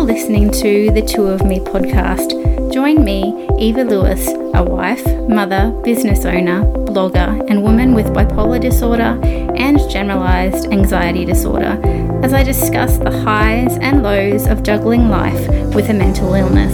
listening to the Two of Me podcast. Join me, Eva Lewis, a wife, mother, business owner, blogger, and woman with bipolar disorder and generalised anxiety disorder, as I discuss the highs and lows of juggling life with a mental illness.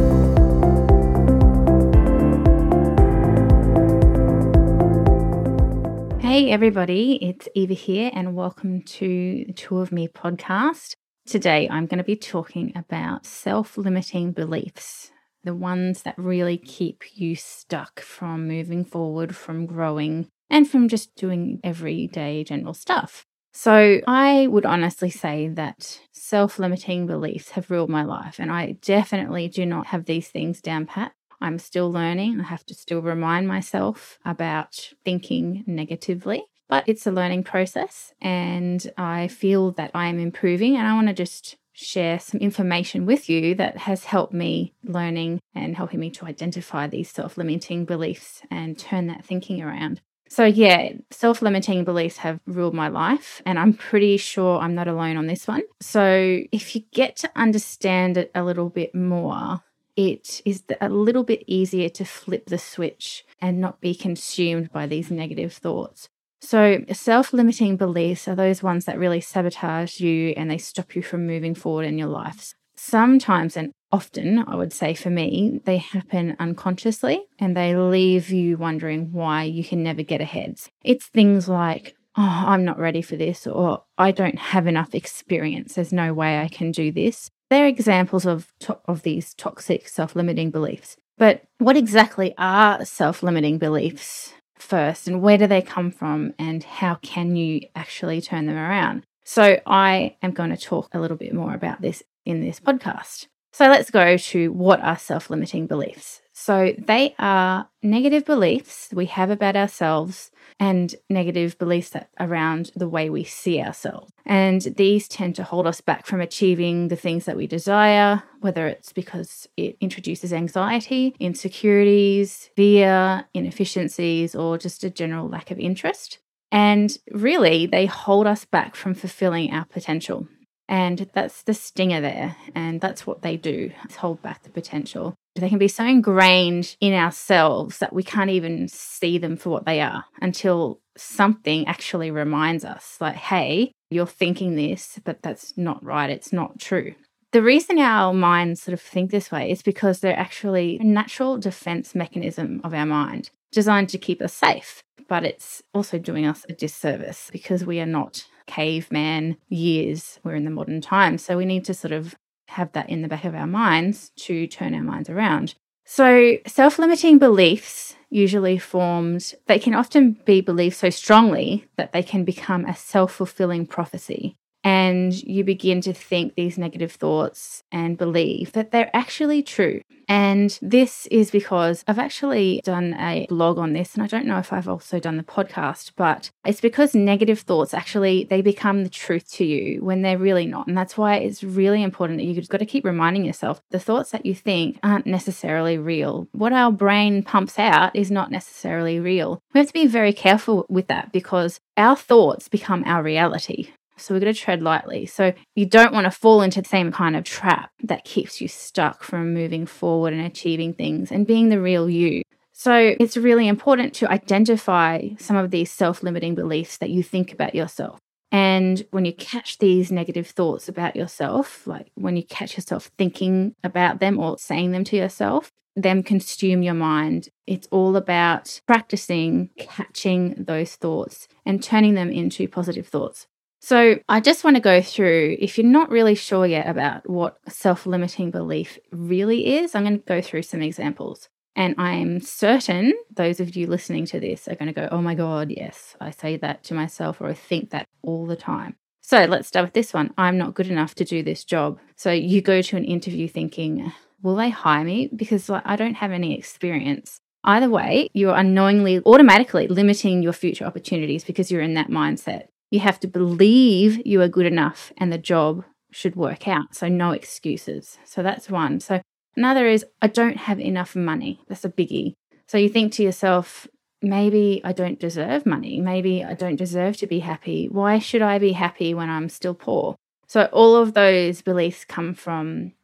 Hey everybody, it's Eva here and welcome to the Two of Me podcast. Today I'm going to be talking about self-limiting beliefs, the ones that really keep you stuck from moving forward, from growing, and from just doing everyday general stuff. So I would honestly say that self-limiting beliefs have ruled my life, and I definitely do not have these things down pat. I'm still learning. I have to still remind myself about thinking negatively, but it's a learning process and I feel that I am improving, and I want to just share some information with you that has helped me learning and helping me to identify these self-limiting beliefs and turn that thinking around. So yeah, self-limiting beliefs have ruled my life, and I'm pretty sure I'm not alone on this one. So if you get to understand it a little bit more, it is a little bit easier to flip the switch and not be consumed by these negative thoughts. So self-limiting beliefs are those ones that really sabotage you and they stop you from moving forward in your life. Sometimes and often, I would say for me, they happen unconsciously and they leave you wondering why you can never get ahead. It's things like, oh, I'm not ready for this, or I don't have enough experience. There's no way I can do this. They're examples of these toxic self-limiting beliefs. But what exactly are self-limiting beliefs first, and where do they come from, and how can you actually turn them around? So I am going to talk a little bit more about this in this podcast. So let's go to what are self-limiting beliefs. So they are negative beliefs we have about ourselves and negative beliefs around the way we see ourselves. And these tend to hold us back from achieving the things that we desire, whether it's because it introduces anxiety, insecurities, fear, inefficiencies, or just a general lack of interest. And really, they hold us back from fulfilling our potential. And that's the stinger there. And that's what they do, is hold back the potential. They can be so ingrained in ourselves that we can't even see them for what they are until something actually reminds us, like, hey, you're thinking this, but that's not right. It's not true. The reason our minds sort of think this way is because they're actually a natural defense mechanism of our mind, designed to keep us safe. But it's also doing us a disservice because we are not caveman years. We're in the modern times. So we need to sort of have that in the back of our minds to turn our minds around. So self-limiting beliefs usually formed, they can often be believed so strongly that they can become a self-fulfilling prophecy. And you begin to think these negative thoughts and believe that they're actually true. And this is because I've actually done a blog on this, and I don't know if I've also done the podcast, but it's because negative thoughts actually, they become the truth to you when they're really not. And that's why it's really important that you've got to keep reminding yourself the thoughts that you think aren't necessarily real. What our brain pumps out is not necessarily real. We have to be very careful with that because our thoughts become our reality. So we've got to tread lightly. So you don't want to fall into the same kind of trap that keeps you stuck from moving forward and achieving things and being the real you. So it's really important to identify some of these self-limiting beliefs that you think about yourself. And when you catch these negative thoughts about yourself, like when you catch yourself thinking about them or saying them to yourself, them consume your mind. It's all about practicing catching those thoughts and turning them into positive thoughts. So I just want to go through, if you're not really sure yet about what self-limiting belief really is, I'm going to go through some examples. And I'm certain those of you listening to this are going to go, oh my God, yes, I say that to myself, or I think that all the time. So let's start with this one. I'm not good enough to do this job. So you go to an interview thinking, will they hire me? Because I don't have any experience. Either way, you're unknowingly, automatically limiting your future opportunities because you're in that mindset. You have to believe you are good enough and the job should work out. So no excuses. So that's one. So another is, I don't have enough money. That's a biggie. So you think to yourself, maybe I don't deserve money. Maybe I don't deserve to be happy. Why should I be happy when I'm still poor? So all of those beliefs come from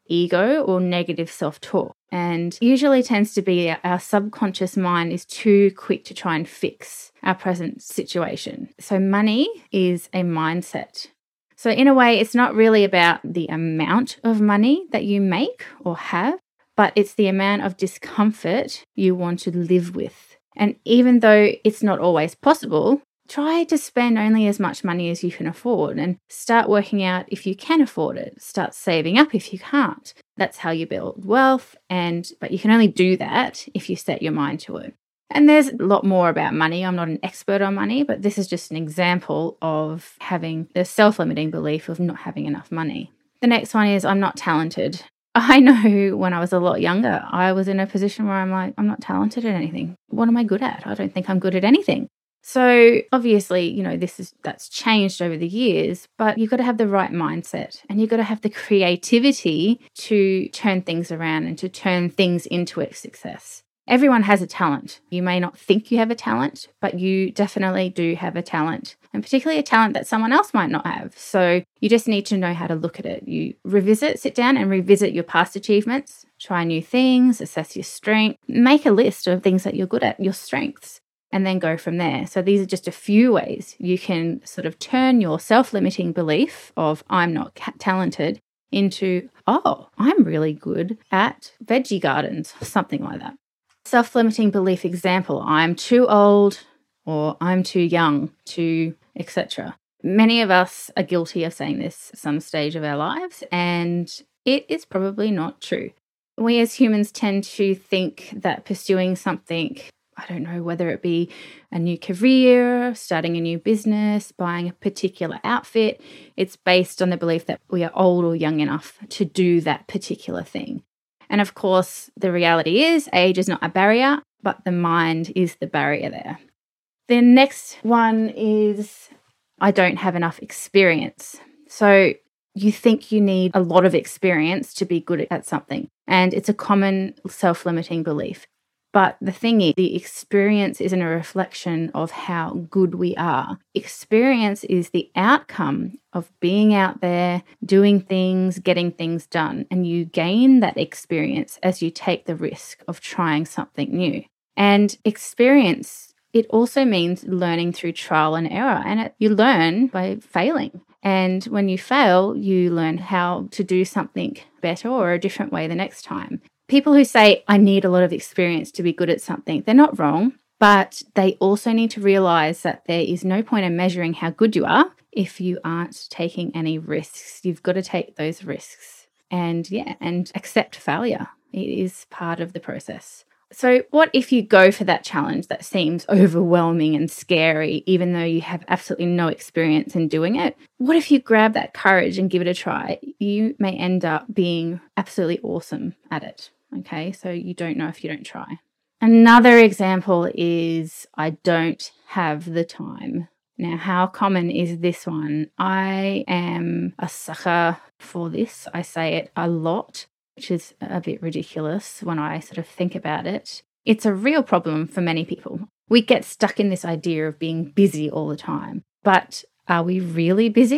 ego or negative self-talk. And usually tends to be our subconscious mind is too quick to try and fix our present situation. So money is a mindset. So in a way, it's not really about the amount of money that you make or have, but it's the amount of discomfort you want to live with. And even though it's not always possible, try to spend only as much money as you can afford and start working out if you can afford it. Start saving up if you can't. That's how you build wealth, but you can only do that if you set your mind to it. And there's a lot more about money. I'm not an expert on money, but this is just an example of having the self-limiting belief of not having enough money. The next one is I'm not talented. I know when I was a lot younger, I was in a position where I'm like, I'm not talented at anything. What am I good at? I don't think I'm good at anything. So obviously, that's changed over the years, but you've got to have the right mindset and you've got to have the creativity to turn things around and to turn things into a success. Everyone has a talent. You may not think you have a talent, but you definitely do have a talent, and particularly a talent that someone else might not have. So you just need to know how to look at it. You sit down and revisit your past achievements, try new things, assess your strength, make a list of things that you're good at, your strengths, and then go from there. So these are just a few ways you can sort of turn your self-limiting belief of I'm not talented into, oh, I'm really good at veggie gardens, something like that. Self-limiting belief example, I'm too old or I'm too young to etc. Many of us are guilty of saying this at some stage of our lives, and it is probably not true. We as humans tend to think that pursuing something, I don't know, whether it be a new career, starting a new business, buying a particular outfit, it's based on the belief that we are old or young enough to do that particular thing. And of course, the reality is age is not a barrier, but the mind is the barrier there. The next one is I don't have enough experience. So you think you need a lot of experience to be good at something. And it's a common self-limiting belief. But the thing is, the experience isn't a reflection of how good we are. Experience is the outcome of being out there, doing things, getting things done. And you gain that experience as you take the risk of trying something new. And experience, it also means learning through trial and error. And you learn by failing. And when you fail, you learn how to do something better or a different way the next time. People who say, I need a lot of experience to be good at something, they're not wrong, but they also need to realize that there is no point in measuring how good you are if you aren't taking any risks. You've got to take those risks and accept failure. It is part of the process. So what if you go for that challenge that seems overwhelming and scary, even though you have absolutely no experience in doing it? What if you grab that courage and give it a try? You may end up being absolutely awesome at it. Okay, so you don't know if you don't try. Another example is I don't have the time. Now, how common is this one? I am a sucker for this. I say it a lot, which is a bit ridiculous when I sort of think about it. It's a real problem for many people. We get stuck in this idea of being busy all the time. But are we really busy?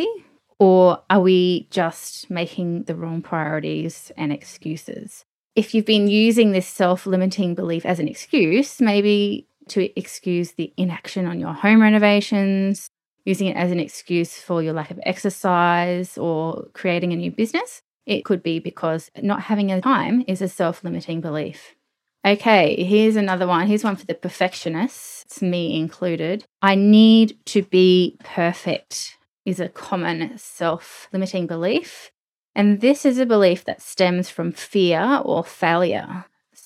Or are we just making the wrong priorities and excuses? If you've been using this self-limiting belief as an excuse, maybe to excuse the inaction on your home renovations, using it as an excuse for your lack of exercise or creating a new business, it could be because not having the time is a self-limiting belief. Okay, here's another one. Here's one for the perfectionists, me included. I need to be perfect is a common self-limiting belief. And this is a belief that stems from fear or failure.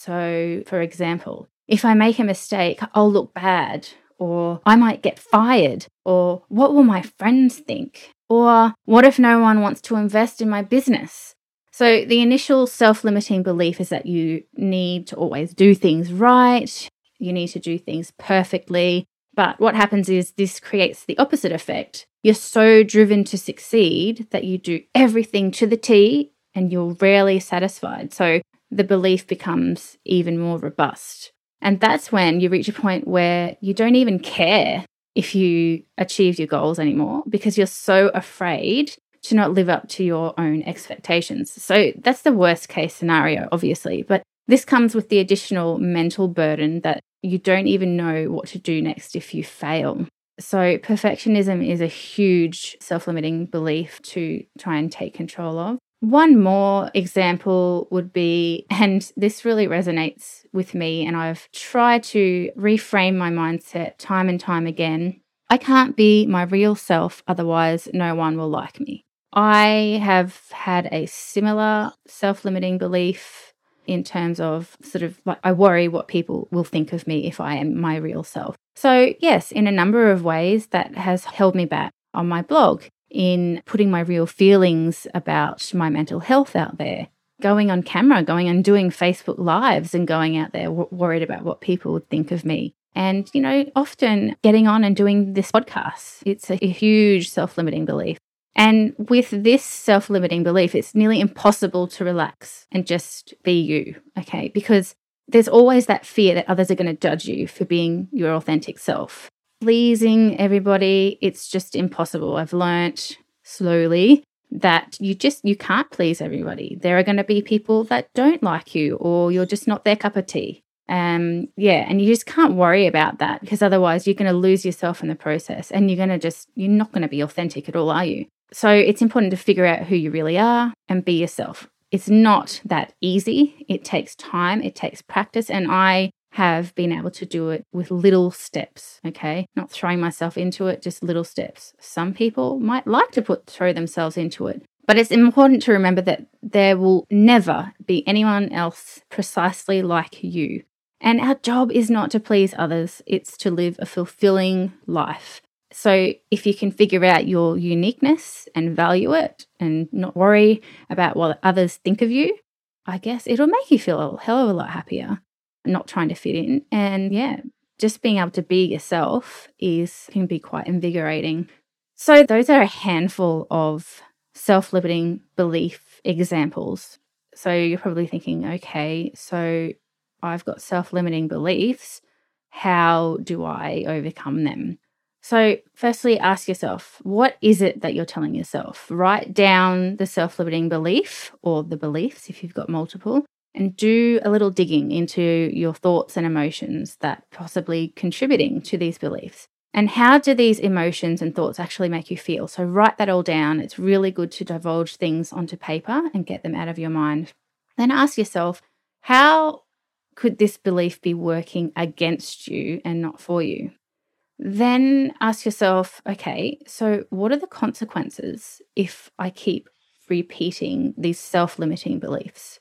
So, for example, if I make a mistake, I'll look bad, or I might get fired, or what will my friends think? Or what if no one wants to invest in my business? So the initial self-limiting belief is that you need to always do things right, you need to do things perfectly. But what happens is this creates the opposite effect. You're so driven to succeed that you do everything to the T and you're rarely satisfied. So the belief becomes even more robust. And that's when you reach a point where you don't even care if you achieve your goals anymore because you're so afraid to not live up to your own expectations. So that's the worst case scenario, obviously. But this comes with the additional mental burden that you don't even know what to do next if you fail. So perfectionism is a huge self-limiting belief to try and take control of. One more example would be, and this really resonates with me, and I've tried to reframe my mindset time and time again. I can't be my real self, otherwise no one will like me. I have had a similar self-limiting belief in terms of sort of like I worry what people will think of me if I am my real self. So yes, in a number of ways that has held me back on my blog, in putting my real feelings about my mental health out there, going on camera, going and doing Facebook Lives and going out there worried about what people would think of me. And, often getting on and doing this podcast, it's a huge self-limiting belief. And with this self-limiting belief, it's nearly impossible to relax and just be you, okay? Because there's always that fear that others are going to judge you for being your authentic self. Pleasing everybody, it's just impossible. I've learnt slowly that you can't please everybody. There are going to be people that don't like you, or you're just not their cup of tea. And you just can't worry about that, because otherwise you're going to lose yourself in the process, and you're not going to be authentic at all, are you? So it's important to figure out who you really are and be yourself. It's not that easy. It takes time, it takes practice, and I have been able to do it with little steps, okay? Not throwing myself into it, just little steps. Some people might like to throw themselves into it, but it's important to remember that there will never be anyone else precisely like you. And our job is not to please others, it's to live a fulfilling life. So if you can figure out your uniqueness and value it and not worry about what others think of you, I guess it'll make you feel a hell of a lot happier, not trying to fit in. And just being able to be yourself can be quite invigorating. So those are a handful of self-limiting belief examples. So you're probably thinking, okay, so I've got self-limiting beliefs. How do I overcome them? So firstly, ask yourself, what is it that you're telling yourself? Write down the self-limiting belief, or the beliefs if you've got multiple, and do a little digging into your thoughts and emotions that possibly contributing to these beliefs. And how do these emotions and thoughts actually make you feel? So write that all down. It's really good to divulge things onto paper and get them out of your mind. Then ask yourself, how could this belief be working against you and not for you? Then ask yourself, okay, so what are the consequences if I keep repeating these self-limiting beliefs?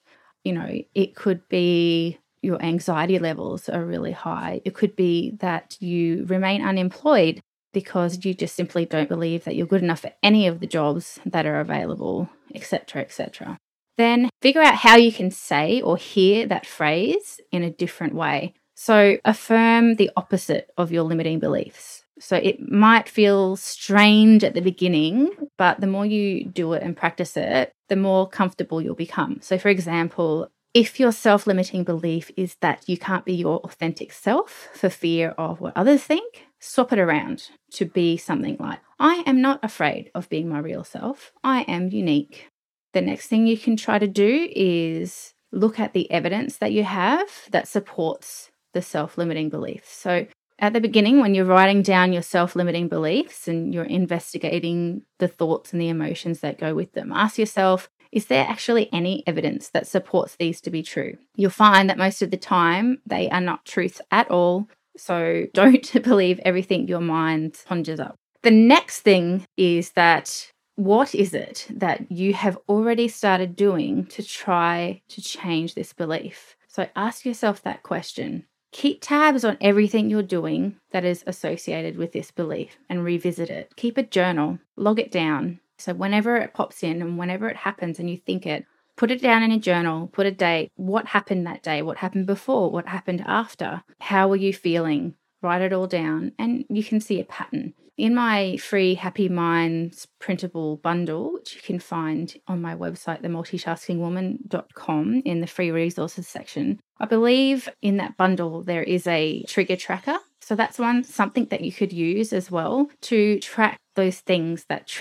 It could be your anxiety levels are really high. It could be that you remain unemployed because you just simply don't believe that you're good enough for any of the jobs that are available, etc., etc. Then figure out how you can say or hear that phrase in a different way. So affirm the opposite of your limiting beliefs. So it might feel strange at the beginning, but the more you do it and practice it, the more comfortable you'll become. So for example, if your self-limiting belief is that you can't be your authentic self for fear of what others think, swap it around to be something like, I am not afraid of being my real self. I am unique. The next thing you can try to do is look at the evidence that you have that supports the self-limiting beliefs. So at the beginning, when you're writing down your self-limiting beliefs and you're investigating the thoughts and the emotions that go with them, ask yourself, is there actually any evidence that supports these to be true? You'll find that most of the time they are not truths at all. So don't believe everything your mind conjures up. The next thing is that what is it that you have already started doing to try to change this belief? So ask yourself that question. Keep tabs on everything you're doing that is associated with this belief and revisit it. Keep a journal, log it down. So whenever it pops in and whenever it happens and you think it, put it down in a journal, put a date. What happened that day? What happened before? What happened after? How were you feeling? Write it all down and you can see a pattern. In my free Happy Minds printable bundle, which you can find on my website, themultitaskingwoman.com, in the free resources section, I believe in that bundle there is a trigger tracker. So that's something that you could use as well to track those things that trigger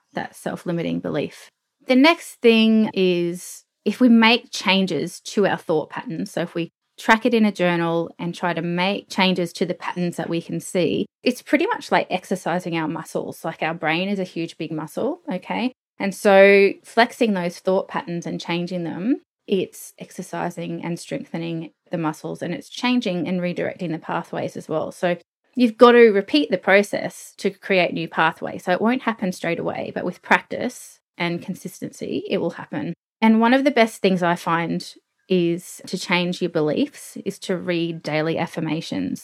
that self-limiting belief. The next thing is if we make changes to our thought patterns, so if we track it in a journal and try to make changes to the patterns that we can see, it's pretty much like exercising our muscles. Like our brain is a huge, big muscle, okay? And so flexing those thought patterns and changing them, it's exercising and strengthening the muscles, and it's changing and redirecting the pathways as well. So you've got to repeat the process to create new pathways. So it won't happen straight away, but with practice and consistency, it will happen. And one of the best things I find is to change your beliefs is to read daily affirmations.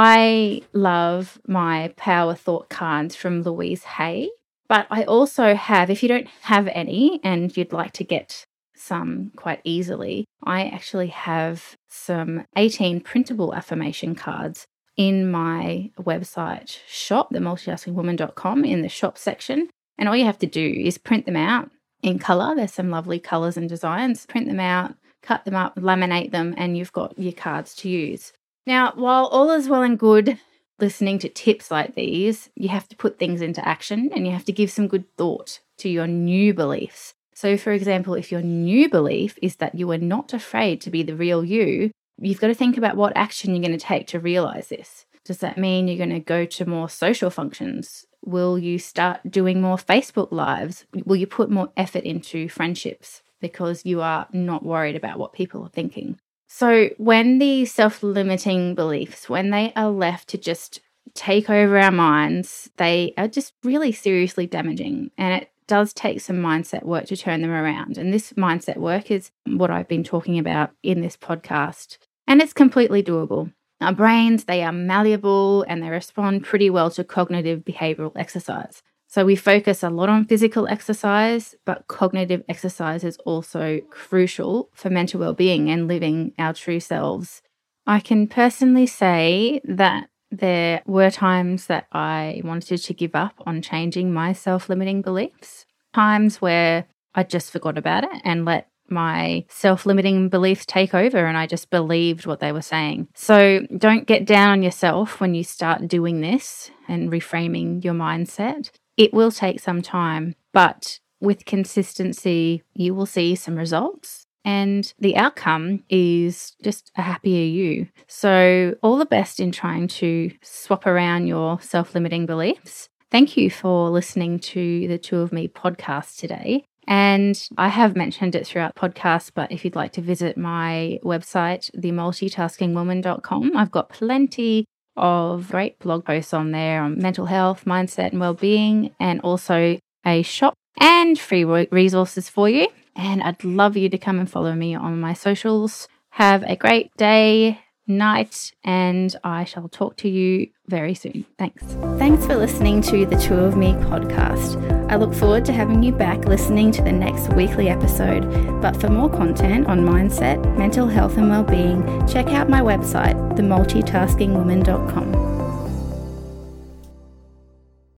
I love my power thought cards from Louise Hay, but I also have, if you don't have any and you'd like to get some quite easily, I actually have some 18 printable affirmation cards in my website shop, themultitaskingwoman.com, in the shop section. And all you have to do is print them out in colour. There's some lovely colours and designs. Print them out, cut them up, laminate them, and you've got your cards to use. Now, while all is well and good listening to tips like these, you have to put things into action and you have to give some good thought to your new beliefs. So, for example, if your new belief is that you are not afraid to be the real you, you've got to think about what action you're going to take to realise this. Does that mean you're going to go to more social functions? Will you start doing more Facebook Lives? Will you put more effort into friendships because you are not worried about what people are thinking? So when these self-limiting beliefs, when they are left to just take over our minds, they are just really seriously damaging. And it does take some mindset work to turn them around. And this mindset work is what I've been talking about in this podcast. And it's completely doable. Our brains, they are malleable and they respond pretty well to cognitive behavioral exercise. So we focus a lot on physical exercise, but cognitive exercise is also crucial for mental well-being and living our true selves. I can personally say that there were times that I wanted to give up on changing my self-limiting beliefs, times where I just forgot about it and let my self-limiting beliefs take over and I just believed what they were saying. So don't get down on yourself when you start doing this and reframing your mindset. It will take some time, but with consistency, you will see some results and the outcome is just a happier you. So all the best in trying to swap around your self-limiting beliefs. Thank you for listening to the Two of Me podcast today. And I have mentioned it throughout the podcast, but if you'd like to visit my website, themultitaskingwoman.com, I've got plenty of great blog posts on there on mental health, mindset and well-being, and also a shop and free resources for you. And I'd love you to come and follow me on my socials. Have a great day, night, and I shall talk to you very soon. Thanks. Thanks for listening to the Two of Me podcast. I look forward to having you back listening to the next weekly episode. But for more content on mindset, mental health and well-being, check out my website, themultitaskingwoman.com.